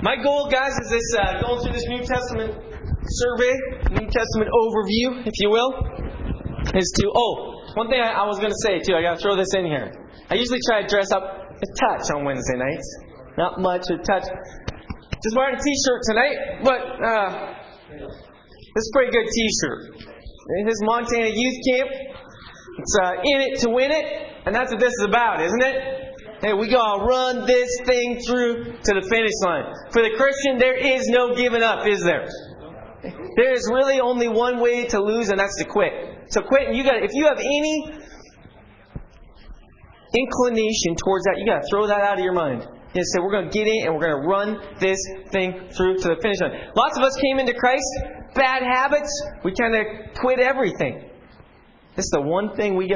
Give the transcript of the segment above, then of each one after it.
My goal, guys, is this going through this New Testament survey, New Testament overview, if you will, is to, one thing I was going to say, too, I got to throw this in here. I usually try to dress up a touch on Wednesday nights. Not much, a touch. Just wearing a t-shirt tonight, but this is a pretty good t-shirt. This is Montana Youth Camp. It's in it to win it, and that's what this is about, isn't it? Hey, we gotta run this thing through to the finish line. For the Christian, there is no giving up, is there? There is really only one way to lose, and that's to quit. So quit, and if you have any inclination towards that, you gotta throw that out of your mind. You say, we're going to get in and we're going to run this thing through to the finish line. Lots of us came into Christ, bad habits, we kind of quit everything. This is the one thing we got.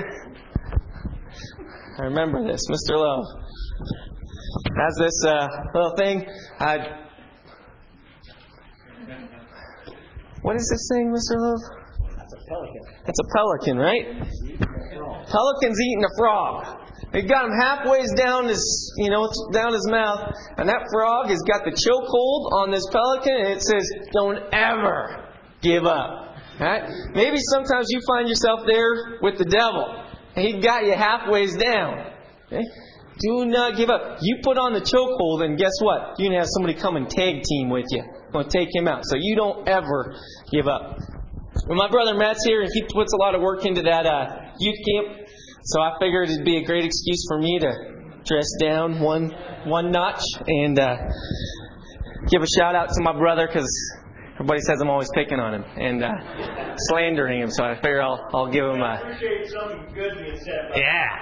I remember this, Mr. Love has this little thing. What is this thing, Mr. Love? That's a pelican. It's a pelican, right? Pelican's eating a frog. He got him halfway down down his mouth, and that frog has got the chokehold on this pelican, and it says, "Don't ever give up." Right? Maybe sometimes you find yourself there with the devil, and he got you halfway down. Okay? Do not give up. You put on the chokehold, and guess what? You're going to have somebody come and tag team with you. Going to take him out. So you don't ever give up. Well, my brother Matt's here, and he puts a lot of work into that youth camp. So I figured it'd be a great excuse for me to dress down one notch and give a shout out to my brother, because everybody says I'm always picking on him and slandering him. So I figure I'll give him a. I appreciate something good being said. Yeah.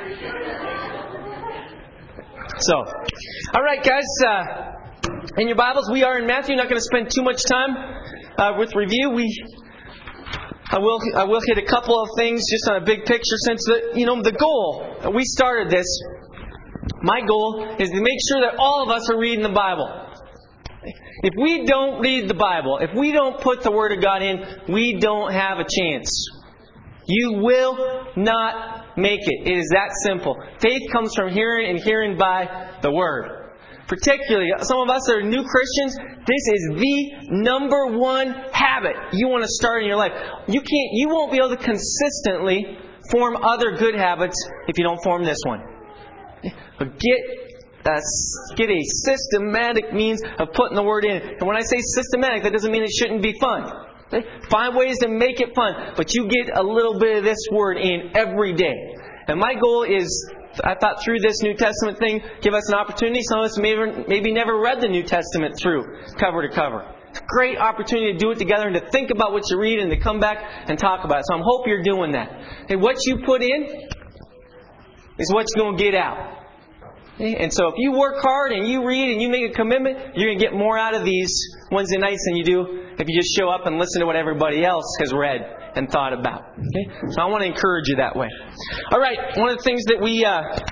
So, all right, guys. In your Bibles, we are in Matthew. Not going to spend too much time with review. I will hit a couple of things just on a big picture, since the goal, we started this. My goal is to make sure that all of us are reading the Bible. If we don't read the Bible, if we don't put the Word of God in, we don't have a chance. You will not make it. It is that simple. Faith comes from hearing, and hearing by the Word. Particularly, some of us that are new Christians, this is the number one habit you want to start in your life. You won't be able to consistently form other good habits if you don't form this one. But get a systematic means of putting the Word in. And when I say systematic, that doesn't mean it shouldn't be fun. Okay? Find ways to make it fun, but you get a little bit of this Word in every day. And my goal is, I thought through this New Testament thing, give us an opportunity. Some of us maybe never read the New Testament through, cover to cover. It's a great opportunity to do it together and to think about what you read and to come back and talk about it. So I hope you're doing that. And what you put in is what you're going to get out. And so if you work hard and you read and you make a commitment, you're going to get more out of these Wednesday nights than you do if you just show up and listen to what everybody else has read and thought about. Okay? So I want to encourage you that way. All right, one of the things that we...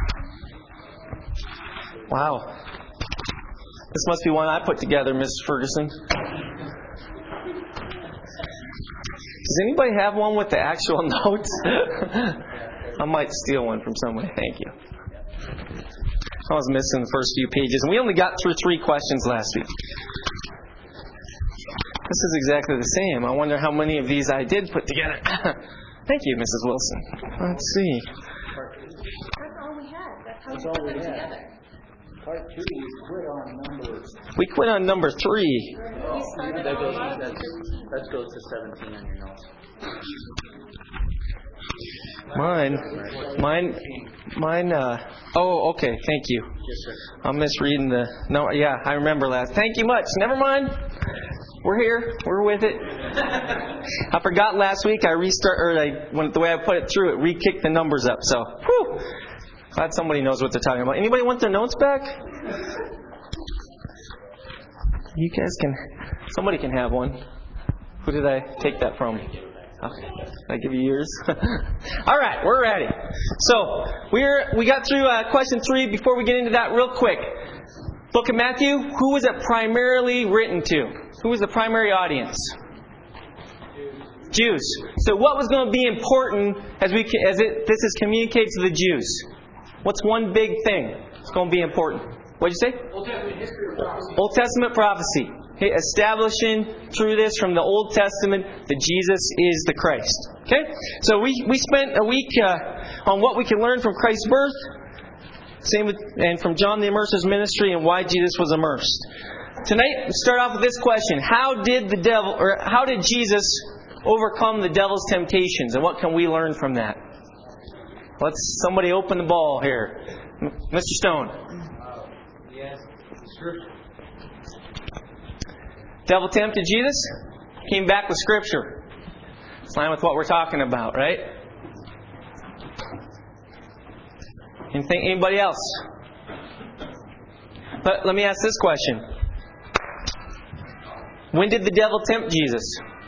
Wow. This must be one I put together, Mrs. Ferguson. Does anybody have one with the actual notes? I might steal one from somebody. Thank you. I was missing the first few pages, and we only got through 3 questions last week. This is exactly the same. I wonder how many of these I did put together. Thank you, Mrs. Wilson. Let's see. That's all we had. That's how we put them together. Part 2, we quit on number. We quit on number 3. That goes to 17 on your notes. Mine. Okay. Thank you. Yes, sir. I'm misreading the. No, yeah, I remember last. Thank you much. Never mind. We're here. We're with it. I forgot last week. The way I put it through, it re-kicked the numbers up. So, whew. Glad somebody knows what they're talking about. Anybody want their notes back? You guys can. Somebody can have one. Who did I take that from? Okay. Did I give you yours? All right, we're ready. So we got through question 3. Before we get into that, real quick, Book of Matthew. Who was it primarily written to? Who was the primary audience? Jews. So what was going to be important this is communicated to the Jews? What's one big thing that's going to be important? What'd you say? Old Testament history or prophecy? Old Testament prophecy. Establishing through this from the Old Testament that Jesus is the Christ. Okay? So we spent a week on what we can learn from Christ's birth. And from John the Immerser's ministry and why Jesus was immersed. Tonight, we start off with this question. How did Jesus overcome the devil's temptations? And what can we learn from that? Let's somebody open the ball here. Mr. Stone. Yes, Scripture. Devil tempted Jesus? Came back with Scripture. It's in line with what we're talking about, right? Anybody else? But let me ask this question. When did the devil tempt Jesus?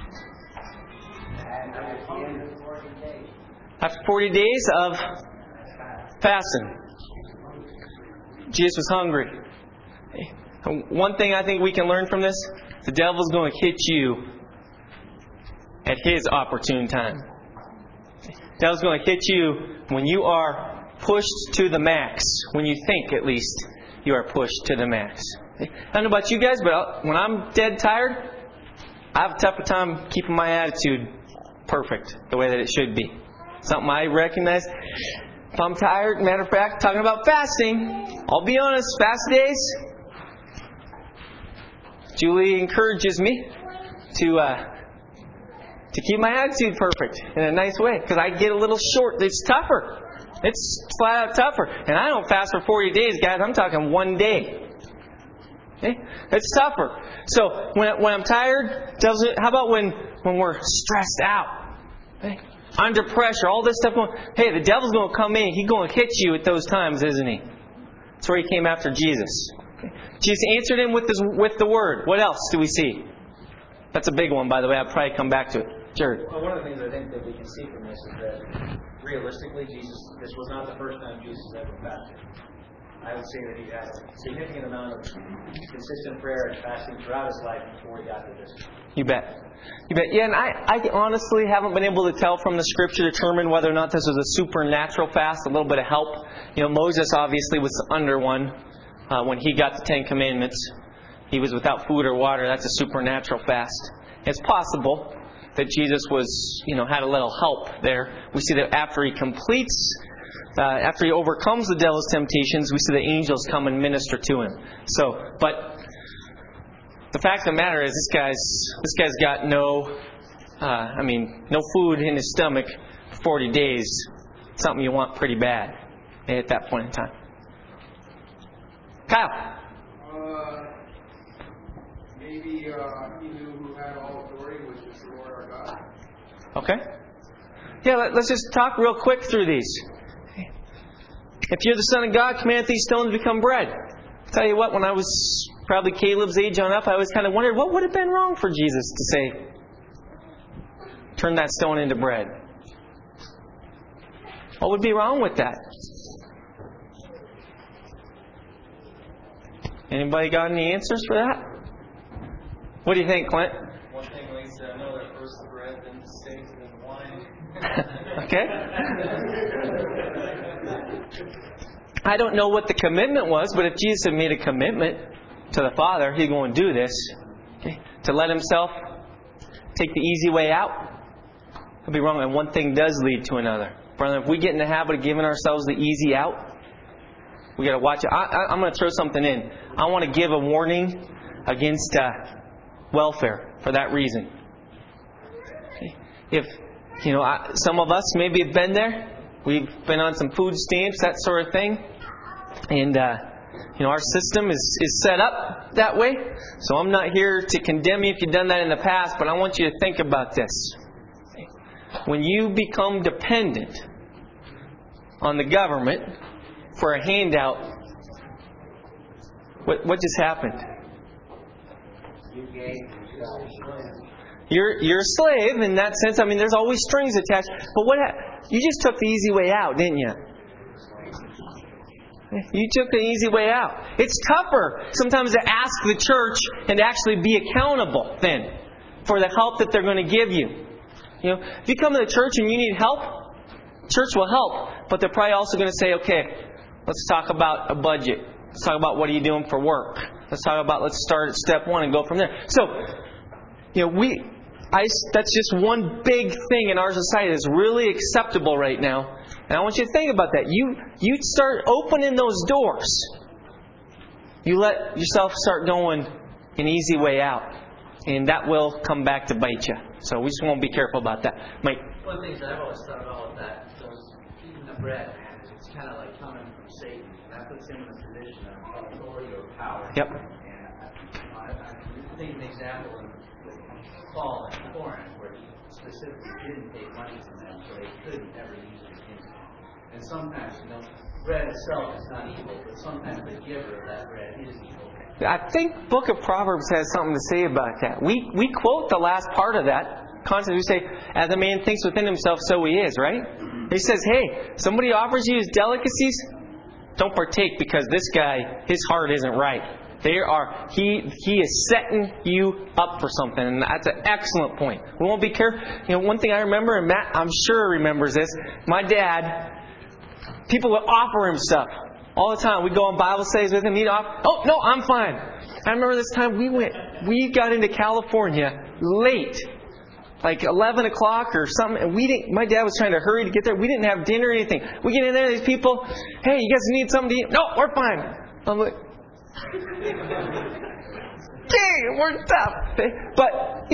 After 40 days of fasting. Jesus was hungry. One thing I think we can learn from this, the devil's going to hit you at his opportune time. The devil's going to hit you when you are pushed to the max. When you think, at least, you are pushed to the max. I don't know about you guys, but when I'm dead tired, I have a tougher time keeping my attitude perfect, the way that it should be. Something I recognize. If I'm tired, matter of fact, talking about fasting, I'll be honest, fast days, Julie encourages me to keep my attitude perfect in a nice way, because I get a little short. It's tougher. It's flat out tougher. And I don't fast for 40 days, guys. I'm talking one day. Okay? It's tougher. So when I'm tired, how about when we're stressed out? Okay? Under pressure, all this stuff going. Hey, the devil's going to come in. He's going to hit you at those times, isn't he? That's where he came after Jesus. Okay? Jesus answered him with the word. What else do we see? That's a big one, by the way. I'll probably come back to it. Jared. Well, one of the things I think that we can see from this is that realistically, this was not the first time Jesus ever fasted. I would say that he had a significant amount of consistent prayer and fasting throughout his life before he got to this. You bet. Yeah, and I honestly haven't been able to tell from the Scripture to determine whether or not this was a supernatural fast, a little bit of help. Moses obviously was under one when he got the Ten Commandments. He was without food or water. That's a supernatural fast. It's possible that Jesus had a little help there. We see that after he overcomes the devil's temptations, we see the angels come and minister to him. But the fact of the matter is, this guy's got no food in his stomach for 40 days. Something you want pretty bad at that point in time. Kyle. Maybe he knew who had all authority, which is the Lord our God. Okay. Yeah, let's just talk real quick through these. If you're the Son of God, command these stones to become bread. I'll tell you what, when I was probably Caleb's age on up, I always kind of wondered, what would have been wrong for Jesus to say, turn that stone into bread? What would be wrong with that? Anybody got any answers for that? What do you think, Clint? One thing Lisa, I know that first the bread, then the steak, then the wine. Okay. I don't know what the commitment was, but if Jesus had made a commitment to the Father, He's going to do this. Okay? To let Himself take the easy way out. It'll be wrong, and one thing does lead to another. Brother, if we get in the habit of giving ourselves the easy out, we got to watch it. I'm going to throw something in. I want to give a warning against welfare for that reason. Okay. If some of us maybe have been there, we've been on some food stamps, that sort of thing, and our system is set up that way. So I'm not here to condemn you if you've done that in the past, but I want you to think about this. When you become dependent on the government for a handout, what just happened? You're a slave in that sense. I mean, there's always strings attached. But you just took the easy way out, didn't you? You took the easy way out. It's tougher sometimes to ask the church and to actually be accountable then for the help that they're going to give you. If you come to the church and you need help, church will help. But they're probably also going to say, okay, let's talk about a budget. Let's talk about what are you doing for work. Let's start at step 1 and go from there. So, that's just one big thing in our society that's really acceptable right now. And I want you to think about that. You start opening those doors. You let yourself start going an easy way out. And that will come back to bite you. So we just want to be careful about that. Mike? One of the things that I've always thought about with that, eating the bread, man, it's kind of like coming from Satan. And that puts him in a position of authority or power. Yep. And I think an example with Paul in Corinth, where he specifically didn't take money from them, so they couldn't ever use it against him. And sometimes, bread itself is not evil, but sometimes the giver of that bread is evil. I think Book of Proverbs has something to say about that. We quote the last part of that constantly. We say, as a man thinks within himself, so he is, right? He says, hey, somebody offers you his delicacies, don't partake because this guy, his heart isn't right. He is setting you up for something, and that's an excellent point. We won't be careful. One thing I remember, and Matt, I'm sure remembers this. My dad, people would offer him stuff all the time. We'd go on Bible studies with him. He'd offer, oh no, I'm fine. I remember this time we got into California late, like 11 o'clock or something, and my dad was trying to hurry to get there. We didn't have dinner or anything. We get in there, these people, hey, you guys need something to eat? No, we're fine. I'm like, okay, we're tough. But,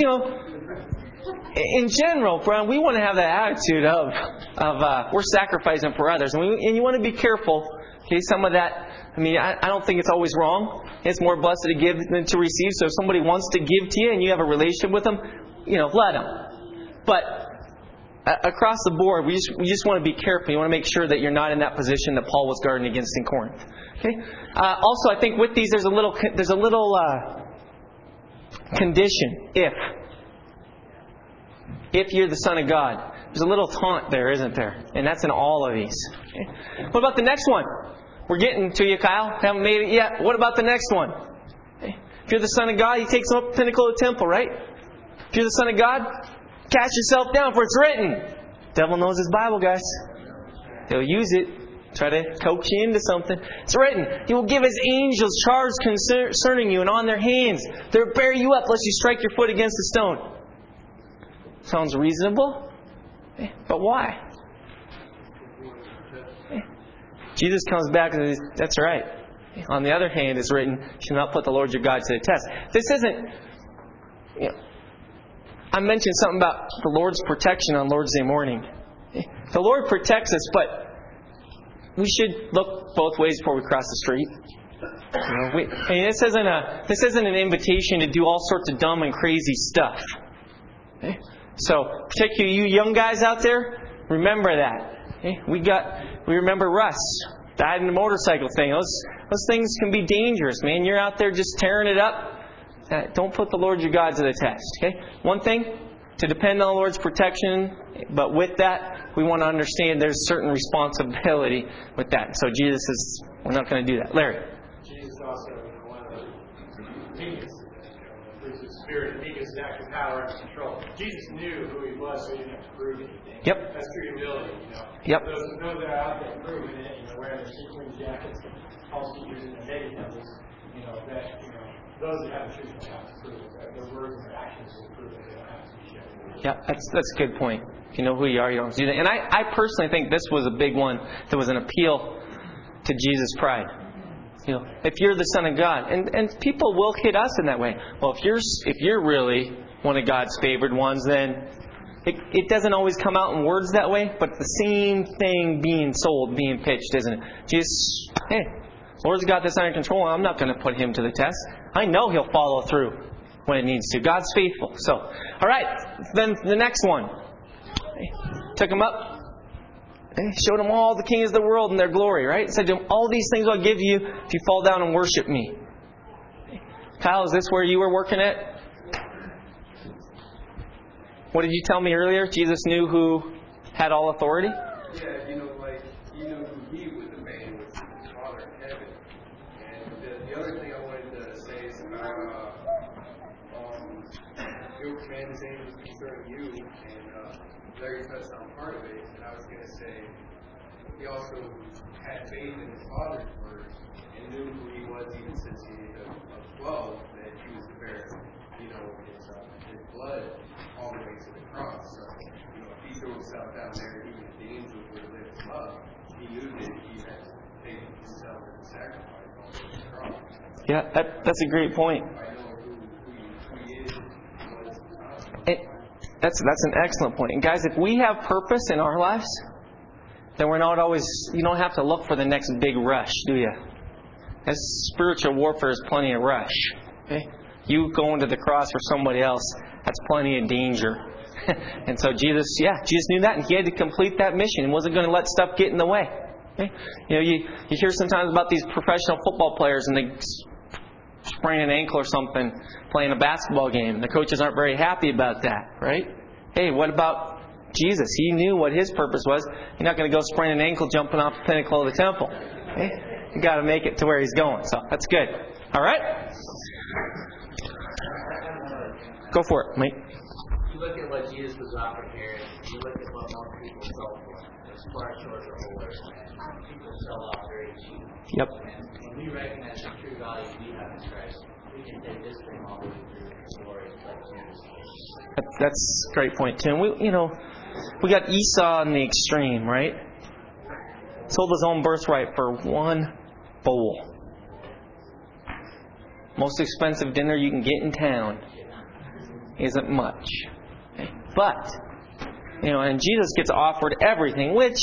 in general, Brian, we want to have that attitude of we're sacrificing for others. And you want to be careful. Okay, some of that, I don't think it's always wrong. It's more blessed to give than to receive. So if somebody wants to give to you and you have a relationship with them, let them. But across the board, we just want to be careful. You want to make sure that you're not in that position that Paul was guarding against in Corinth. Okay. Also, I think with these, there's a little condition. If you're the Son of God, there's a little taunt there, isn't there? And that's in all of these. Okay. What about the next one? We're getting to you, Kyle. Haven't made it yet. What about the next one? Okay. If you're the Son of God, He takes up the pinnacle of the temple, right? If you're the Son of God, cast yourself down, for it's written. The devil knows his Bible, guys. He'll use it. Try to coax you into something. It's written, He will give His angels charge concerning you, and on their hands they'll bear you up, lest you strike your foot against a stone. Sounds reasonable. But why? Jesus comes back and says, that's right. On the other hand, it's written, you shall not put the Lord your God to the test. This isn't... I mentioned something about the Lord's protection on Lord's Day morning. The Lord protects us, but we should look both ways before we cross the street. This isn't an invitation to do all sorts of dumb and crazy stuff. Okay? So, particularly you young guys out there, remember that. Okay? We remember Russ died in a motorcycle thing. Those things can be dangerous, man. You're out there just tearing it up. Don't put the Lord your God to the test. Okay? One thing, to depend on the Lord's protection, but with that, we want to understand there's certain responsibility with that. So Jesus says, we're not going to do that. Larry. Jesus also, one of the meekest, fruits of the Spirit, meekest, active power, and control. Jesus knew who He was, so He didn't have to prove anything. Yep. That's true humility, Yep. Those that are out there proving it, wearing their sequin jackets, false teachers in their baby temples, those that have the truth don't have to prove it. Their words and their actions will prove it. They don't have to be shown. Yeah, that's a good point. If you know who you are, you don't do that. And I personally think this was a big one that was an appeal to Jesus' pride. If you're the Son of God, and people will hit us in that way. Well, if you're really one of God's favored ones, then it doesn't always come out in words that way, but the same thing being sold, being pitched, isn't it? Jesus, hey, Lord's got this under control. I'm not going to put Him to the test. I know He'll follow through when it needs to. God's faithful. So, all right, then the next one. Took Him up. Showed Him all the kings of the world and their glory, right? Said to Him, all these things I'll give you if you fall down and worship Me. Kyle, is this where you were working at? What did you tell me earlier? Jesus knew who had all authority? Yeah, he knew who He would obey, which is His Father in heaven. And the other thing I wanted to say is about He'll command His angels concerning you, and Larry touched on part of it, and I was going to say He also had faith in His Father's words and knew who He Yeah, that's a great point. That's an excellent point. And guys, if we have purpose in our lives, then we're not always, you don't have to look for the next big rush, do you? As spiritual warfare is plenty of rush. Okay? You going to the cross for somebody else, that's plenty of danger. And so Jesus knew that, and He had to complete that mission. He wasn't going to let stuff get in the way. Okay? You hear sometimes about these professional football players, and they sprain an ankle or something playing a basketball game. The coaches aren't very happy about that, right? Hey, what about Jesus? He knew what His purpose was. You're not going to go sprain an ankle jumping off the pinnacle of the temple. Okay? You got to make it to where He's going. So that's good. All right? Go for it, mate. You look at what Jesus was offering here, and you look at what most people sell for. It's far short of what people sell off very cheap. Yep. And when we recognize the true value we have in Christ, we can take this thing all the way through the glory like Jesus. That's a great point, too. We got Esau in the extreme, right? Sold his own birthright for one bowl. Most expensive dinner you can get in town isn't much. Okay? But, and Jesus gets offered everything, which,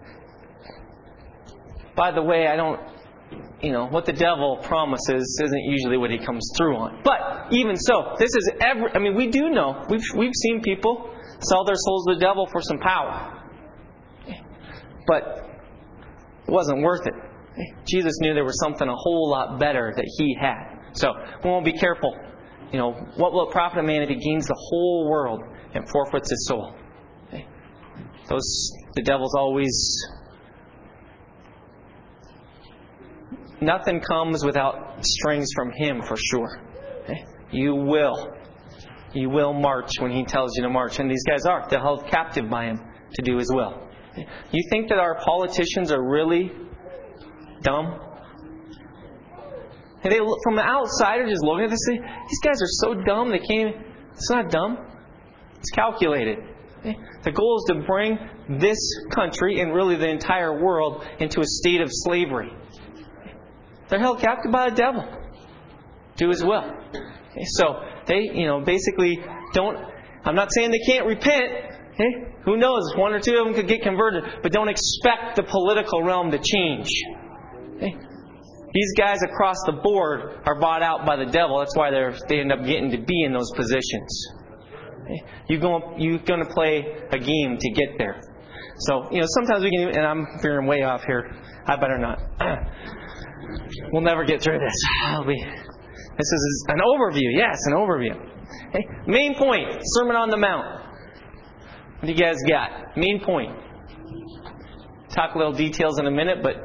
by the way, what the devil promises isn't usually what he comes through on. But even so, this is we do know, we've seen people sell their souls to the devil for some power. But it wasn't worth it. Jesus knew there was something a whole lot better that He had. So we want to be careful. What will it profit a man if he gains the whole world and forfeits his soul? The devil's always... Nothing comes without strings from him, for sure. You will march when he tells you to march. And these guys are. They're held captive by him to do his will. You think that our politicians are really dumb? And from the outsider just looking at this, these guys are so dumb they can't even... It's not dumb. It's calculated. The goal is to bring this country and really the entire world into a state of slavery. They're held captive by the devil. Do his will. So they, basically don't... I'm not saying they can't repent. Who knows? One or two of them could get converted. But don't expect the political realm to change. These guys across the board are bought out by the devil. That's why they end up getting to be in those positions. You're going to play a game to get there. So, sometimes we can... And I'm veering way off here. I better not. We'll never get through this. This is an overview. Yes, an overview. Main point. Sermon on the Mount. What do you guys got? Main point. Talk a little details in a minute, but...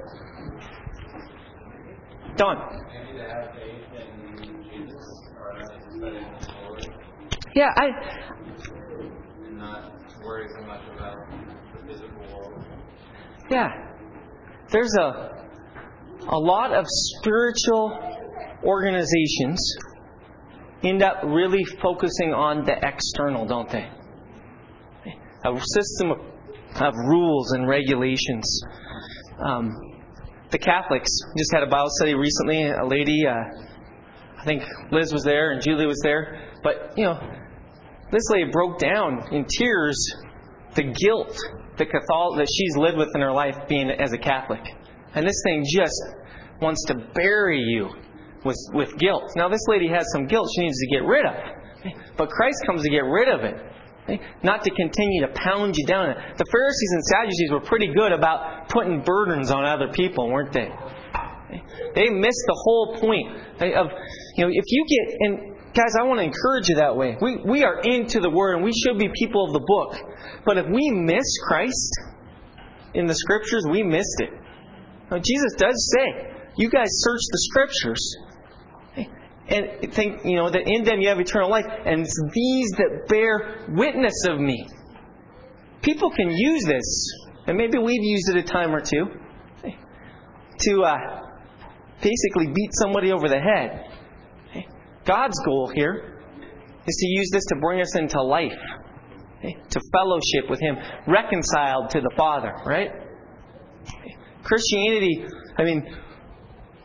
Don. Maybe to have faith in Jesus or studying His Word. Yeah, And not worry so much about the physical world. Yeah. There's a lot of spiritual organizations end up really focusing on the external, don't they? A system of rules and regulations. The Catholics just had a Bible study recently. A lady, I think Liz was there and Julie was there. But, this lady broke down in tears the guilt that she's lived with in her life being as a Catholic. And this thing just wants to bury you with guilt. Now, this lady has some guilt she needs to get rid of. But Christ comes to get rid of it. Not to continue to pound you down. The Pharisees and Sadducees were pretty good about putting burdens on other people, weren't they? They missed the whole point of, if you get... And guys, I want to encourage you that way. We are into the Word and we should be people of the book. But if we miss Christ in the Scriptures, we missed it. Now, Jesus does say, you guys search the Scriptures and think, that in them you have eternal life, and it's these that bear witness of me. People can use this, and maybe we've used it a time or two, to basically beat somebody over the head. God's goal here is to use this to bring us into life, to fellowship with Him, reconciled to the Father, right? Christianity,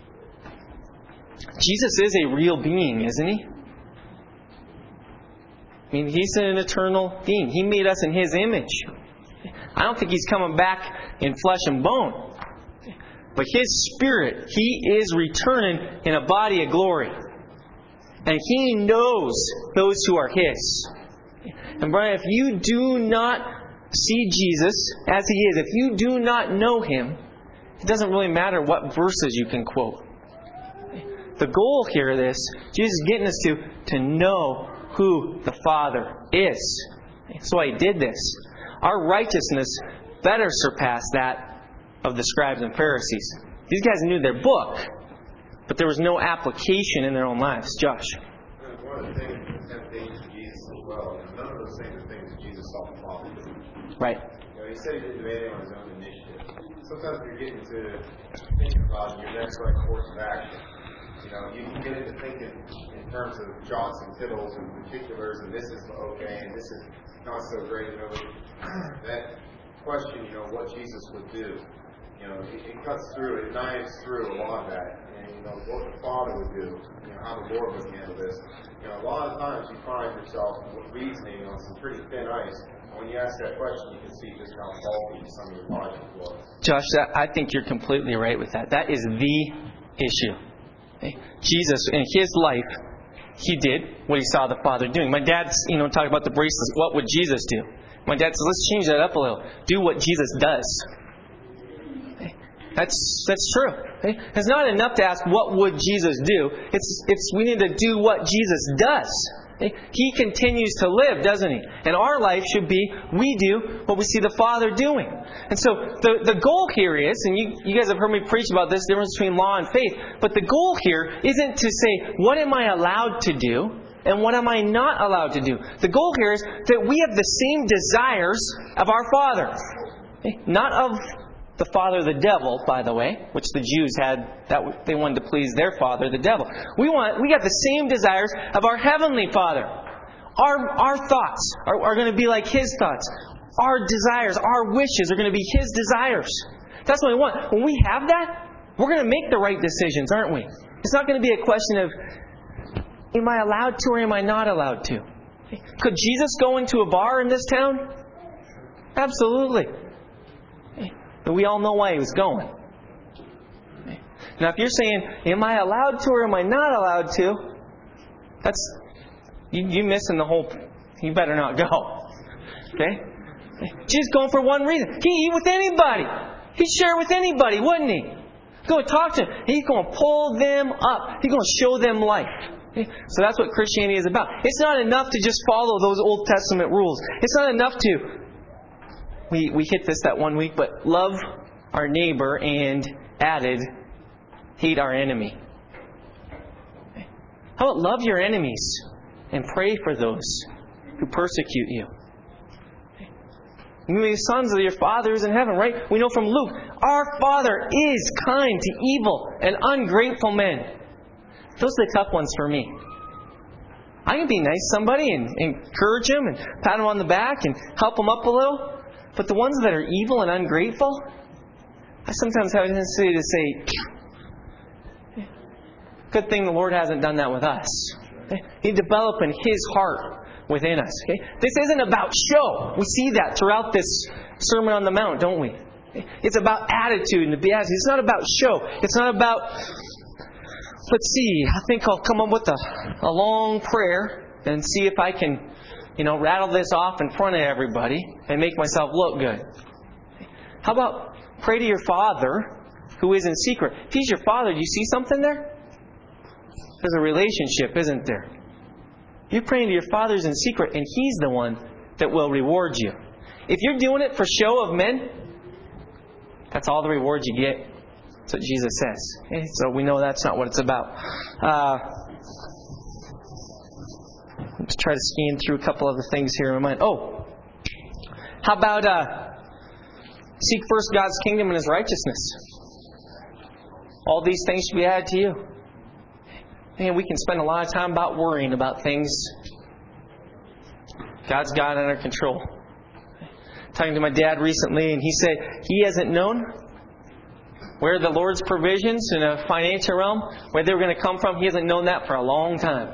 Jesus is a real being, isn't He? I mean, He's an eternal being. He made us in His image. I don't think He's coming back in flesh and bone. But His Spirit, He is returning in a body of glory. And He knows those who are His. And Brian, if you do not see Jesus as He is, if you do not know Him, it doesn't really matter what verses you can quote. The goal here of this, Jesus is getting us to know who the Father is. That's why He did this. Our righteousness better surpass that of the scribes and Pharisees. These guys knew their book, but there was no application in their own lives. Josh. One of the things that temptations of Jesus as well, none of those things are things that Jesus saw the Father do. Right. He said He didn't do anything on His own initiative. Sometimes you're getting to thinking about your next right course of action. You can get into thinking in terms of jots and tittles and particulars, and this is okay, and this is not so great. That question, what Jesus would do, it cuts through, it knives through a lot of that. And, what the Father would do, how the Lord would handle this. A lot of times you find yourself reasoning on some pretty thin ice. And when you ask that question, you can see just how faulty some of your logic was. Josh, I think you're completely right with that. That is the issue. Jesus, in His life, He did what He saw the Father doing. My dad's, talking about the bracelets. What would Jesus do? My dad says, let's change that up a little. Do what Jesus does. That's true. It's not enough to ask, what would Jesus do? It's we need to do what Jesus does. He continues to live, doesn't He? And our life should be, we do what we see the Father doing. And so the goal here is, and you guys have heard me preach about this difference between law and faith, but the goal here isn't to say, what am I allowed to do? And what am I not allowed to do? The goal here is that we have the same desires of our Father. Not of the father, the devil, by the way, which the Jews had, that they wanted to please their father, the devil. We got the same desires of our Heavenly Father. Our thoughts are going to be like His thoughts. Our desires, our wishes are going to be His desires. That's what we want. When we have that, we're going to make the right decisions, aren't we? It's not going to be a question of, am I allowed to or am I not allowed to? Could Jesus go into a bar in this town? Absolutely. But we all know why He was going. Now, if you're saying, am I allowed to or am I not allowed to? That's you missing the whole. You better not go. Okay? Jesus going for one reason. He'd eat with anybody. He'd share with anybody, wouldn't He? Go and talk to them. He's going to pull them up. He's going to show them life. So that's what Christianity is about. It's not enough to just follow those Old Testament rules. It's not enough to... We hit this that one week, but love our neighbor and added, hate our enemy. How about love your enemies and pray for those who persecute you? You may be sons of your Father who's in heaven, right? We know from Luke, our Father is kind to evil and ungrateful men. Those are the tough ones for me. I can be nice to somebody and encourage them and pat them on the back and help them up a little. But the ones that are evil and ungrateful, I sometimes have a tendency to say, good thing the Lord hasn't done that with us. He's developing His heart within us. This isn't about show. We see that throughout this Sermon on the Mount, don't we? It's about attitude and the beatitude. It's not about show. It's not about, let's see, I think I'll come up with a long prayer and see if I can rattle this off in front of everybody and make myself look good. How about pray to your Father who is in secret? If He's your Father, do you see something there? There's a relationship, isn't there? You're praying to your Father's in secret, and He's the one that will reward you. If you're doing it for show of men, that's all the reward you get. That's what Jesus says. Okay? So we know that's not what it's about. Let's try to scan through a couple other things here in my mind. Oh, how about seek first God's kingdom and His righteousness? All these things should be added to you. Man, we can spend a lot of time about worrying about things. God's got it under control. Talking to my dad recently, and he said he hasn't known Where the Lord's provisions in a financial realm, where they were going to come from, He hasn't known that for a long time.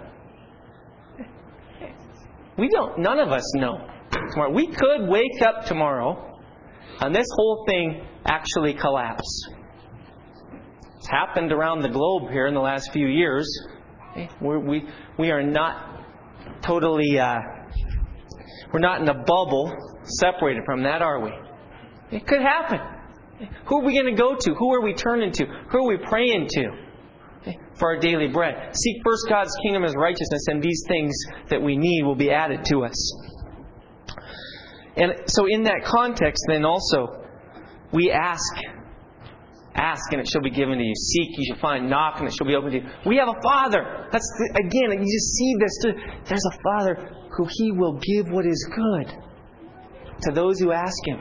None of us know tomorrow. We could wake up tomorrow and this whole thing actually collapse. It's happened around the globe here in the last few years. We are not totally, we're not in a bubble separated from that, are we? It could happen. Who are we going to go to? Who are we turning to? Who are we praying to for our daily bread? Seek first God's kingdom and His righteousness, and these things that we need will be added to us. And so in that context, then also, we ask and it shall be given to you. Seek, you shall find. Knock, and it shall be opened to you. We have a Father. Again, you just see this. There's a Father who He will give what is good to those who ask Him.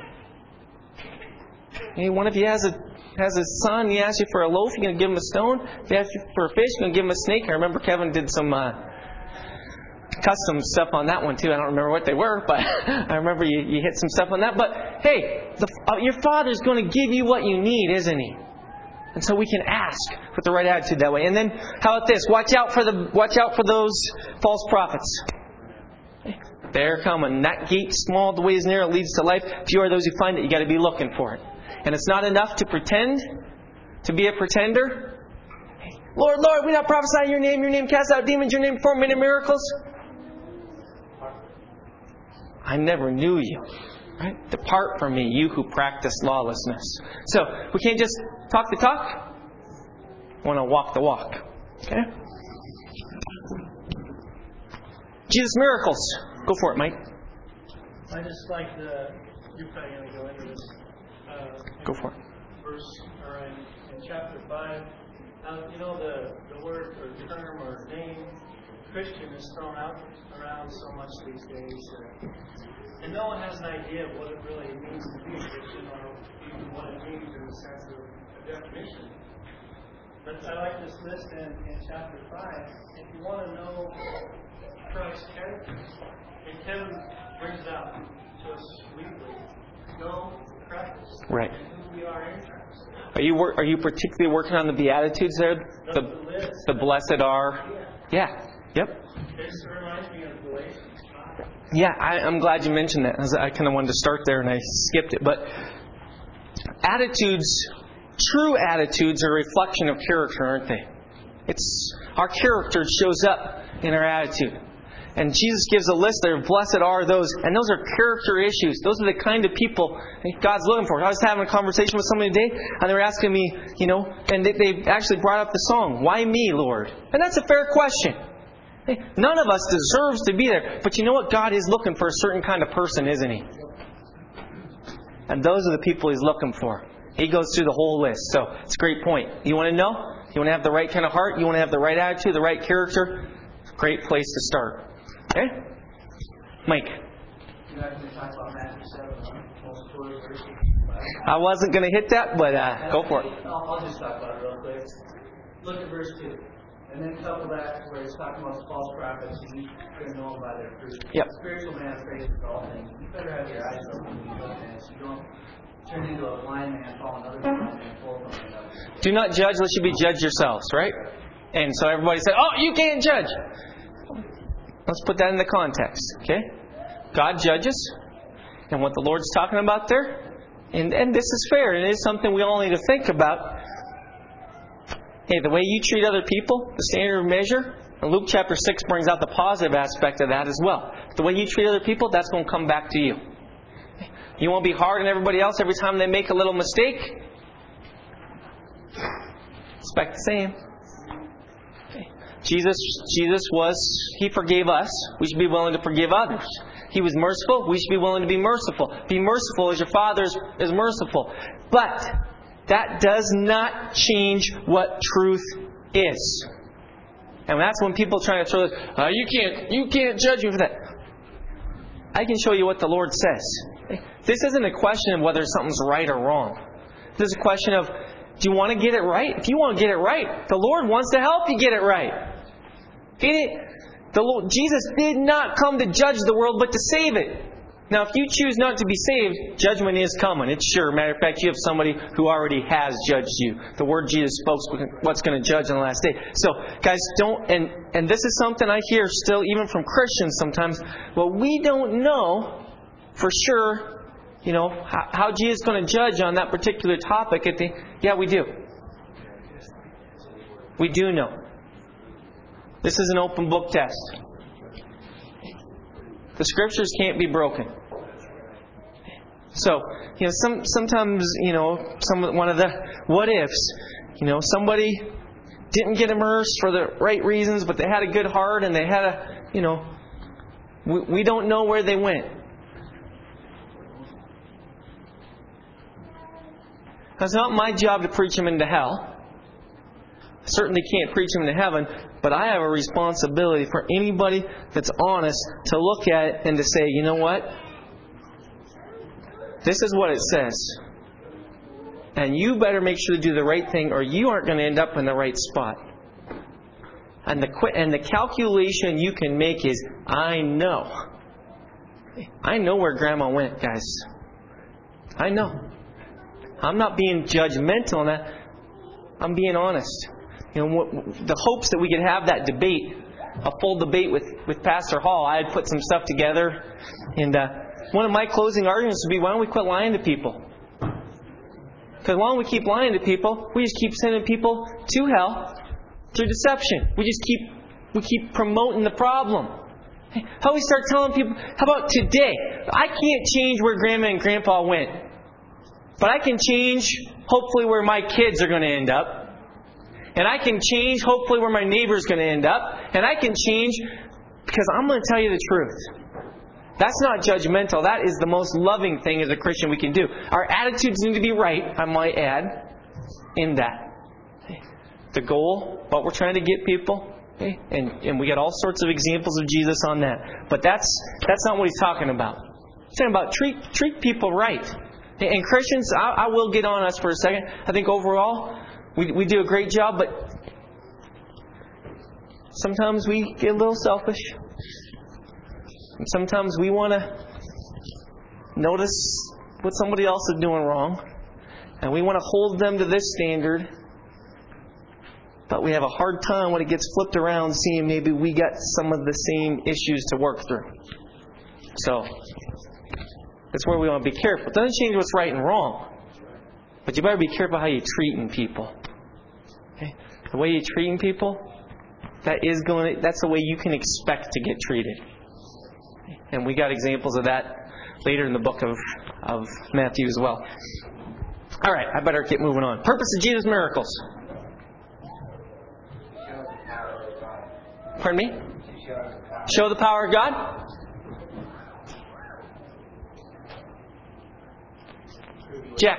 Hey, one of you has a son, he asks you for a loaf, you're going to give him a stone. If he asks you for a fish, you're going to give him a snake. I remember Kevin did some custom stuff on that one too. I don't remember what they were, but I remember you hit some stuff on that. But hey, your Father's going to give you what you need, isn't He? And so we can ask with the right attitude that way. And then, how about this? Watch out for those false prophets. They're coming. That gate small, the way is narrow, leads to life. Few are those who find it. You got to be looking for it. And it's not enough to pretend, to be a pretender. Lord, Lord, we not prophesy in Your name cast out demons, Your name perform many miracles. I never knew you. Right? Depart from me, you who practice lawlessness. So, we can't just talk the talk. We want to walk the walk. Okay? Jesus' miracles. Go for it, Mike. I just like you're probably going to go into this. Go for it. Verse, or in chapter 5, the word or term or name Christian is thrown out around so much these days, and no one has an idea of what it really means to be a Christian, or even what it means in the sense of a definition. But I like this list in chapter 5. If you want to know Christ's character, and Kevin brings it out to us weekly, know Christ, right, and who we are in Christ. Are you particularly working on the Beatitudes there? The blessed are. Yeah. Yep. This reminds me of Galatians 5. Yeah, I'm glad you mentioned that. I kind of wanted to start there and I skipped it. But true attitudes are a reflection of character, aren't they? Our character shows up in our attitude. And Jesus gives a list there of blessed are those. And those are character issues. Those are the kind of people God's looking for. I was having a conversation with somebody today, and they were asking me, and they actually brought up the song, Why Me, Lord? And that's a fair question. None of us deserves to be there. But you know what? God is looking for a certain kind of person, isn't He? And those are the people He's looking for. He goes through the whole list. So it's a great point. You want to know? You want to have the right kind of heart? You want to have the right attitude, the right character? Great place to start. Okay? Mike. You guys can talk about Matthew 7, most quoted verse. I wasn't going to hit that, but go for it. I'll just talk about it real quick. Look at verse 2. And then couple that where it's talking about false prophets, and you can know them by their fruit. Yep. Spiritual man faces all things. You better have your eyes open when you look at it, so you don't turn into a blind man, fall another blind man, fall from another. Do not judge, lest you be judged yourselves, right? And so everybody said, oh, you can't judge. Let's put that in the context, okay? God judges, and what the Lord's talking about there, and this is fair, and it is something we all need to think about. Hey, the way you treat other people, the standard of measure, and Luke chapter 6 brings out the positive aspect of that as well. The way you treat other people, that's going to come back to you. You won't be hard on everybody else every time they make a little mistake. Expect the same. Jesus He forgave us. We should be willing to forgive others. He was merciful. We should be willing to be merciful. Be merciful as your Father is merciful. But that does not change what truth is. And that's when people are trying to throw this, you can't judge me for that. I can show you what the Lord says. This isn't a question of whether something's right or wrong. This is a question of, do you want to get it right? If you want to get it right, the Lord wants to help you get it right. Jesus did not come to judge the world, but to save it. Now, if you choose not to be saved, judgment is coming. It's sure. Matter of fact, you have somebody who already has judged you. The word Jesus spoke what's going to judge on the last day. So, guys, don't... And this is something I hear still, even from Christians sometimes. Well, we don't know for sure, how Jesus is going to judge on that particular topic. Yeah, we do. We do know. This is an open book test. The Scriptures can't be broken. So, sometimes, one of the what ifs, somebody didn't get immersed for the right reasons, but they had a good heart and they had we don't know where they went. It's not my job to preach them into hell. I certainly can't preach them into heaven, but I have a responsibility for anybody that's honest to look at it and to say, you know what? This is what it says. And you better make sure to do the right thing or you aren't going to end up in the right spot. And the calculation you can make is, I know where Grandma went, guys. I know. I'm not being judgmental on that. I'm being honest. The hopes that we could have that debate, a full debate with Pastor Hall. I had put some stuff together, and one of my closing arguments would be, why don't we quit lying to people? Because why don't we keep lying to people? We just keep sending people to hell through deception. We keep promoting the problem. How about we start telling people, how about today? I can't change where Grandma and Grandpa went. But I can change, hopefully, where my kids are going to end up. And I can change, hopefully, where my neighbor's going to end up. And I can change because I'm going to tell you the truth. That's not judgmental. That is the most loving thing as a Christian we can do. Our attitudes need to be right, I might add, in that. The goal, what we're trying to get people. And we got all sorts of examples of Jesus on that. But that's not what he's talking about. He's talking about treat people right. And Christians, I will get on us for a second. I think overall, we do a great job, but sometimes we get a little selfish. And sometimes we want to notice what somebody else is doing wrong. And we want to hold them to this standard. But we have a hard time when it gets flipped around seeing maybe we got some of the same issues to work through. So that's where we want to be careful. It doesn't change what's right and wrong. But you better be careful how you're treating people. Okay? The way you're treating people, that's the way you can expect to get treated. And we got examples of that later in the book of Matthew as well. All right, I better get moving on. Purpose of Jesus' miracles. Pardon me? Show the power of God? Jack.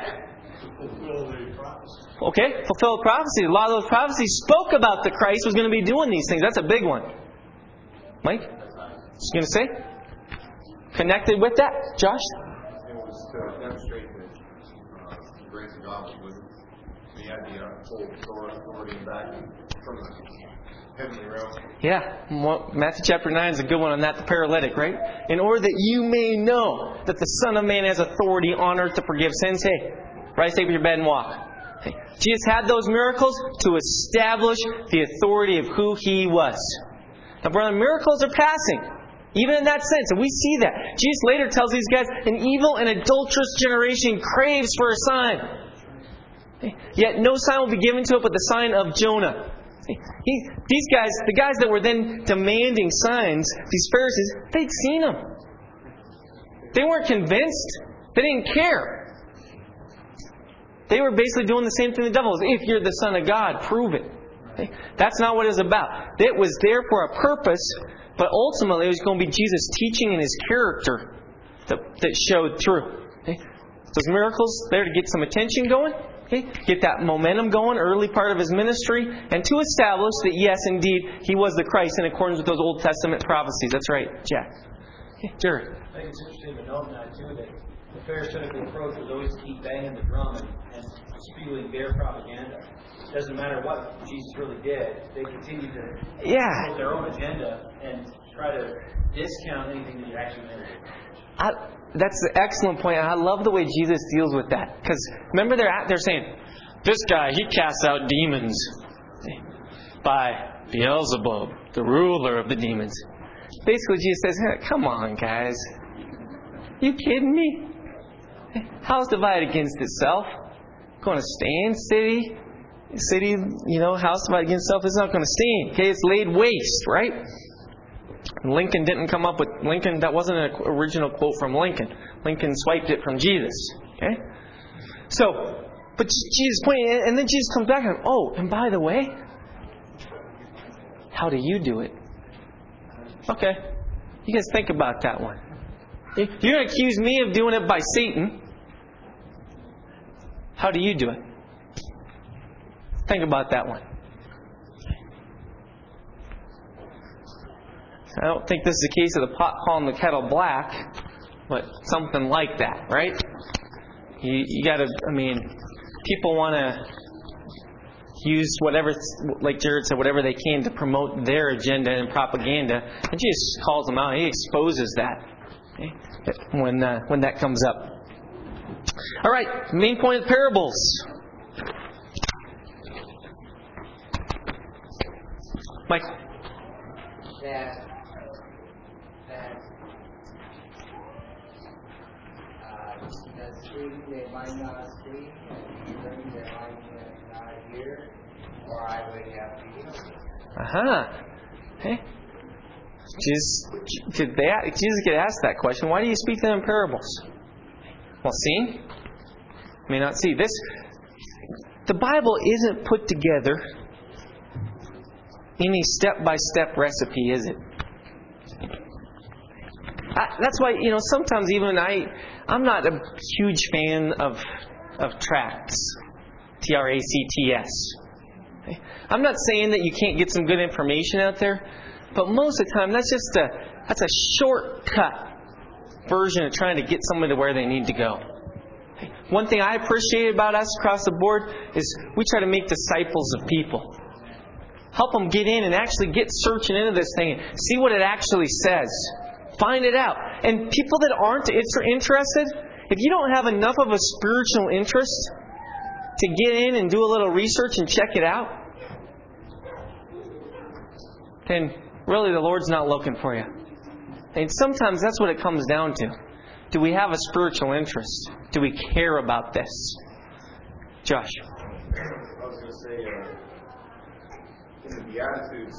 Okay, fulfill the prophecy. A lot of those prophecies spoke about the Christ was going to be doing these things. That's a big one. Mike? What's you going to say? Connected with that? Josh? It was to demonstrate that the grace of God was with him. He had the full authority back from the heavenly realm. Yeah. Matthew chapter 9 is a good one on that, the paralytic, right? In order that you may know that the Son of Man has authority on earth to forgive sins. Hey, rise, take up your bed and walk. Hey. Jesus had those miracles to establish the authority of who He was. Now, brother, miracles are passing. Even in that sense. And we see that. Jesus later tells these guys, an evil and adulterous generation craves for a sign. Yet no sign will be given to it but the sign of Jonah. These guys, the guys that were then demanding signs, these Pharisees, they'd seen them. They weren't convinced. They didn't care. They were basically doing the same thing the devil was. If you're the Son of God, prove it. That's not what it was about. It was there for a purpose. But ultimately, it was going to be Jesus' teaching and His character that showed through. Okay? Those miracles there to get some attention going, okay? Get that momentum going, early part of His ministry, and to establish that, yes, indeed, He was the Christ in accordance with those Old Testament prophecies. That's right, Jack. Okay, Jerry. I think it's interesting to note now, too, that the Pharisaical approach was always to keep banging the drum and spewing their propaganda. It doesn't matter what Jesus really did. They continue to promote their own agenda and try to discount anything that you actually did. that's an excellent point. I love the way Jesus deals with that. Because remember, they're saying, this guy, he casts out demons by Beelzebub, the ruler of the demons. Basically, Jesus says, hey, come on, guys. You kidding me? House divided against itself. Going to stand? City, house divided against itself is not going to stand. Okay, it's laid waste, right? Lincoln didn't come up with Lincoln. That wasn't an original quote from Lincoln. Lincoln swiped it from Jesus. Okay, so, but Jesus pointed, and then Jesus comes back and and by the way, how do you do it? Okay, you guys think about that one. You're going to accuse me of doing it by Satan. How do you do it? Think about that one. I don't think this is the case of the pot calling the kettle black, but something like that, right? You got to, people want to use whatever, like Jared said, whatever they can to promote their agenda and propaganda, and Jesus calls them out. He exposes that when that comes up. All right, main point of parables. Michael. That speaking they might not see, and hearing they might not hear, or I would have to hear. Hey. Jesus could ask that question. Why do you speak to them in parables? Well, seeing may not see. The Bible isn't put together any step-by-step recipe, is it? That's why, sometimes even I'm not a huge fan of tracts. TRACTS. I'm not saying that you can't get some good information out there, but most of the time that's a shortcut version of trying to get somebody to where they need to go. One thing I appreciate about us across the board is we try to make disciples of people. Help them get in and actually get searching into this thing and see what it actually says. Find it out. And people that aren't interested, if you don't have enough of a spiritual interest to get in and do a little research and check it out, then really the Lord's not looking for you. And sometimes that's what it comes down to. Do we have a spiritual interest? Do we care about this? Josh. I was going to say, in the Beatitudes,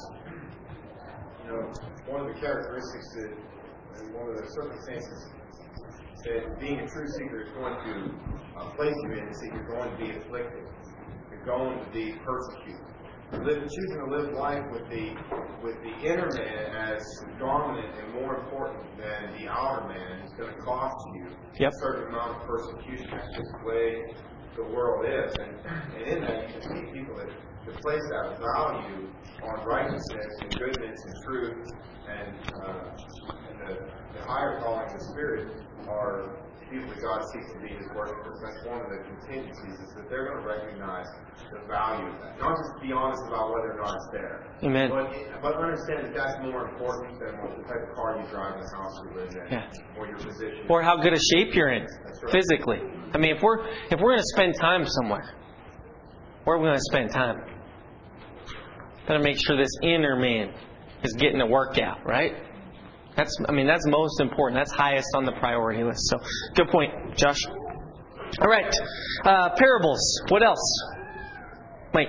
one of the characteristics and one of the circumstances that being a true seeker is going to place you in is that you're going to be afflicted. You're going to be persecuted. Choosing to live life with the inner man as dominant and more important than the outer man is going to cost you a certain amount of persecution. That's just the way the world is. And in that, you can see people that place that value on righteousness and goodness and truth and the higher calling of the Spirit are people that God seeks to be His worshipers. That's one of the contingencies, is that they're going to recognize the value of that. Not just be honest about whether or not it's there. Amen. But understand that that's more important than what the type of car you drive, the house you live in, or your position. Or how good a shape you're in physically. If we're going to spend time somewhere, where are we going to spend time? Got to make sure this inner man is getting a workout, right? That's most important. That's highest on the priority list. So, good point, Josh. All right, parables. What else? Mike.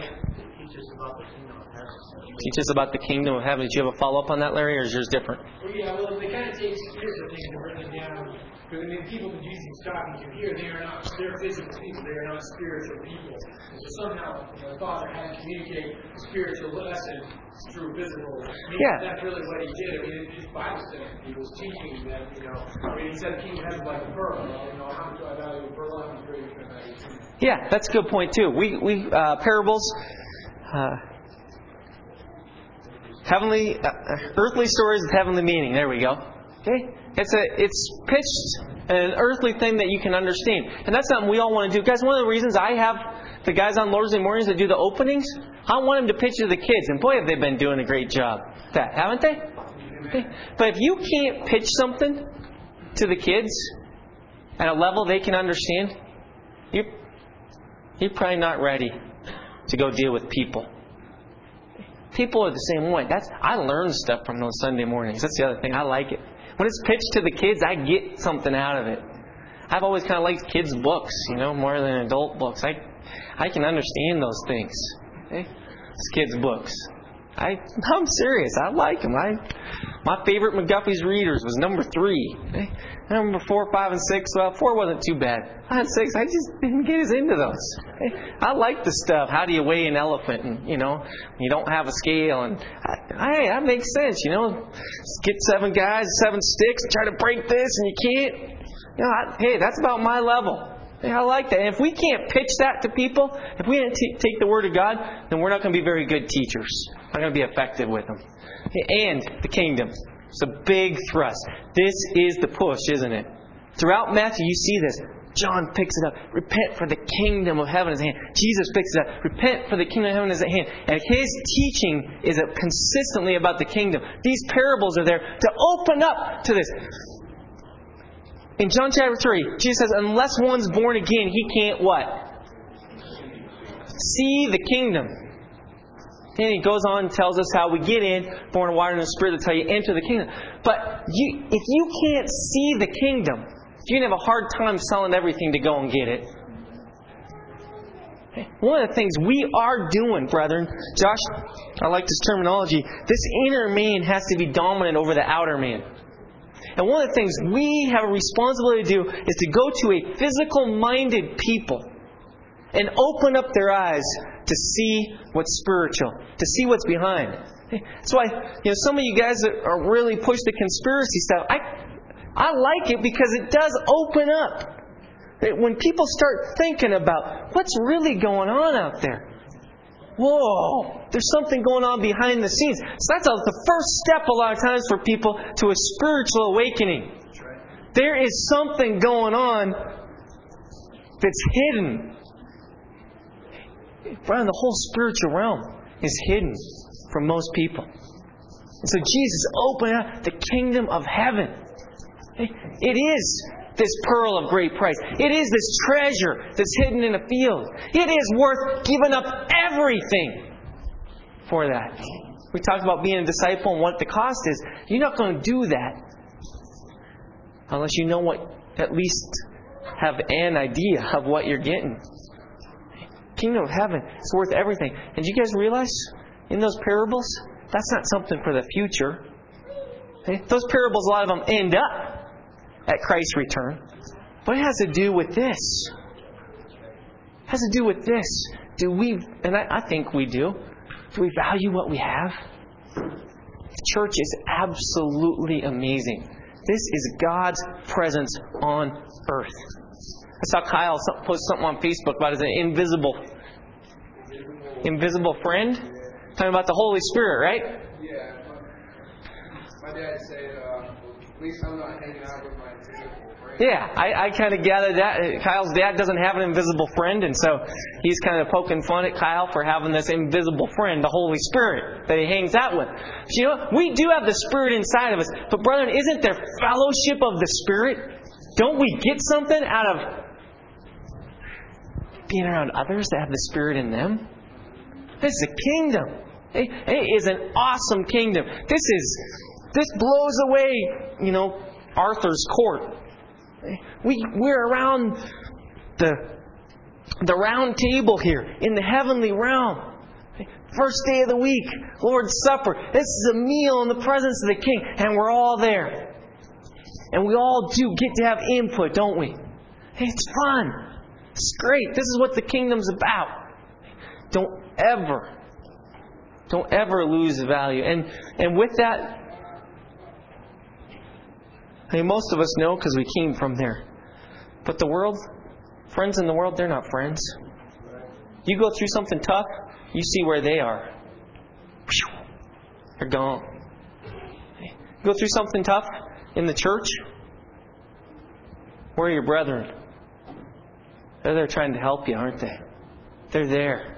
Teach us about the kingdom of heaven. Did you have a follow-up on that, Larry, or is yours different? Well, they kind of take spiritual things and bring them down. Because people that Jesus is talking to here, they're physical people. They are not spiritual people. So somehow, the Father had to communicate the spiritual lesson through physical. That's really what He did. His Bible said He was teaching them. He said the kingdom of heaven is like a pearl. How much do I value a pearl? How much greater can I value a kingdom? Yeah, that's a good point too. We parables. Heavenly, earthly stories with heavenly meaning. There we go. Okay, it's pitched an earthly thing that you can understand, and that's something we all want to do, guys. One of the reasons I have the guys on Lord's Day mornings that do the openings, I want them to pitch to the kids, and boy, have they been doing a great job. Haven't they? Okay. But if you can't pitch something to the kids, at a level they can understand, you're probably not ready to go deal with people. People are the same way. I learn stuff from those Sunday mornings. That's the other thing. I like it. When it's pitched to the kids, I get something out of it. I've always kind of liked kids' books, more than adult books. I can understand those things. Okay? It's kids' books. I'm serious. I like them. My favorite McGuffey's Readers was number 3. Okay? Number 4, 5, and 6. Well, 4 wasn't too bad. 5 and 6, I just didn't get as into those. Okay? I like the stuff. How do you weigh an elephant? And you don't have a scale. And that makes sense. Get 7 guys, 7 sticks, try to break this, and you can't. Hey, that's about my level. Hey, I like that. And if we can't pitch that to people, if we didn't take the Word of God, then we're not going to be very good teachers. We're not going to be effective with them. And the kingdom. It's a big thrust. This is the push, isn't it? Throughout Matthew, you see this. John picks it up. Repent, for the kingdom of heaven is at hand. Jesus picks it up. Repent, for the kingdom of heaven is at hand. And his teaching is consistently about the kingdom. These parables are there to open up to this. In John chapter 3, Jesus says, unless one's born again, he can't what? See the kingdom. And he goes on and tells us how we get in, born of water and the Spirit, that's how you enter the kingdom. But if you can't see the kingdom, you're going to have a hard time selling everything to go and get it. One of the things we are doing, brethren, Josh, I like this terminology, this inner man has to be dominant over the outer man. And one of the things we have a responsibility to do is to go to a physical-minded people and open up their eyes to see what's spiritual, to see what's behind. That's why some of you guys are really push the conspiracy stuff. I like it because it does open up. When people start thinking about what's really going on out there. Whoa, there's something going on behind the scenes. So that's the first step a lot of times for people to a spiritual awakening. There is something going on that's hidden. Brian, the whole spiritual realm is hidden from most people. And so Jesus opened up the kingdom of heaven. It is this pearl of great price. It is this treasure that's hidden in a field. It is worth giving up everything for that. We talked about being a disciple and what the cost is. You're not going to do that unless you know at least have an idea of what you're getting. Kingdom of heaven is worth everything. And do you guys realize in those parables, that's not something for the future. Those parables, a lot of them end up at Christ's return. But it has to do with this. It has to do with this. Do we, and I think we do we value what we have? The church is absolutely amazing. This is God's presence on earth. I saw Kyle post something on Facebook about his invisible friend. Talking about the Holy Spirit, right? Yeah. My dad said, at least I'm not hanging out with my invisible friend. Yeah, I kind of gathered that. Kyle's dad doesn't have an invisible friend, and so he's kind of poking fun at Kyle for having this invisible friend, the Holy Spirit, that he hangs out with. So, you know, we do have the Spirit inside of us, but brethren, isn't there fellowship of the Spirit? Don't we get something out of being around others that have the Spirit in them? This is a kingdom. It is an awesome kingdom. This blows away, Arthur's court. We're around the round table here in the heavenly realm. First day of the week, Lord's Supper. This is a meal in the presence of the King, and we're all there. And we all do get to have input, don't we? It's fun. It's great. This is what the kingdom's about. Don't ever lose value. And with that, most of us know because we came from there. But the world, friends in the world, they're not friends. You go through something tough, you see where they are. They're gone. You go through something tough in the church, where are your brethren? They're there trying to help you, aren't they? They're there.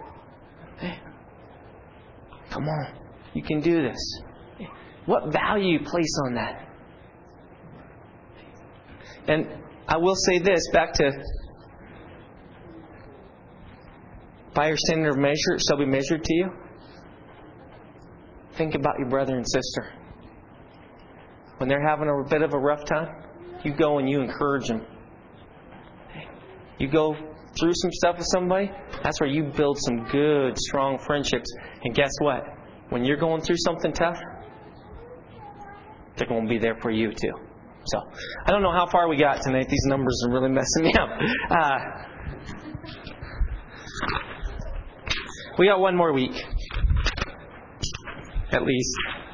Come on, you can do this. What value you place on that? And I will say this, back to by your standard of measure, it shall be measured to you. Think about your brother and sister. When they're having a bit of a rough time, you go and you encourage them. You go through some stuff with somebody, that's where you build some good, strong friendships. And guess what? When you're going through something tough, they're going to be there for you too. So, I don't know how far we got tonight. These numbers are really messing me up. We got one more week. At least.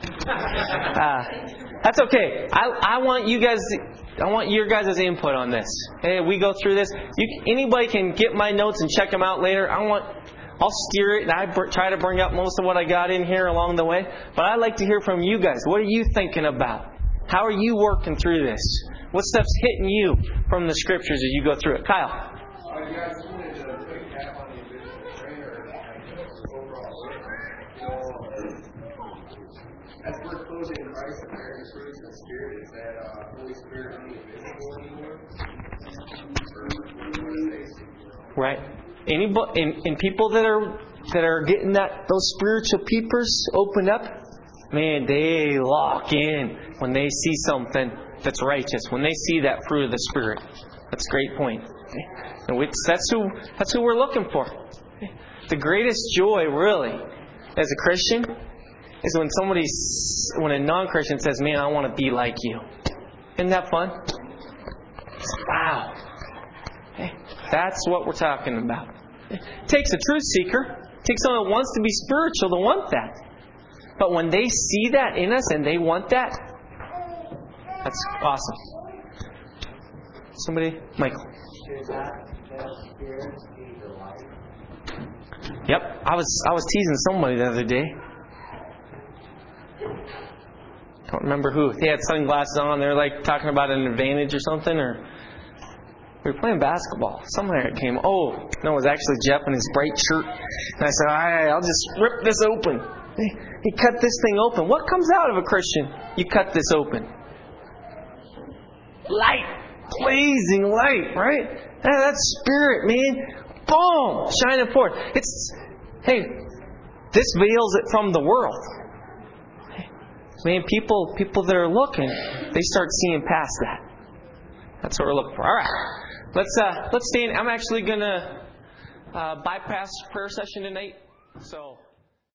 That's okay. I want you guys... I want your guys' input on this. Hey, we go through this. Anybody can get my notes and check them out later. I'll steer it, and I try to bring up most of what I got in here along the way. But I'd like to hear from you guys. What are you thinking about? How are you working through this? What stuff's hitting you from the Scriptures as you go through it? Kyle. Yeah, I just wanted to put a cap on the individual trainer overall. As we're closing Christ and bearing the fruits of the Spirit, is that Holy Spirit only visible anymore? Or what do they see? Right. And people that are getting those spiritual peepers opened up, man, they lock in when they see something that's righteous. When they see that fruit of the Spirit. That's a great point. And that's who we're looking for. The greatest joy, really, as a Christian, is when a non-Christian says, man, I want to be like you. Isn't that fun? Wow. That's what we're talking about. It takes a truth seeker. It takes someone that wants to be spiritual to want that. But when they see that in us and they want that, that's awesome. Somebody? Michael. Should that Spirit be the light? Yep. I was teasing somebody the other day. Don't remember who. They had sunglasses on. They were like talking about an advantage or something. Or we were playing basketball. Somewhere it came. Oh, no, it was actually Jeff in his bright shirt. And I said, all right, I'll just rip this open. He cut this thing open. What comes out of a Christian? You cut this open. Light. Blazing light, right? That's Spirit, man. Boom! Shining forth. Hey, this veils it from the world. Man, people that are looking, they start seeing past that. That's what we're looking for. All right, let's stand. I'm actually gonna bypass prayer session tonight. So.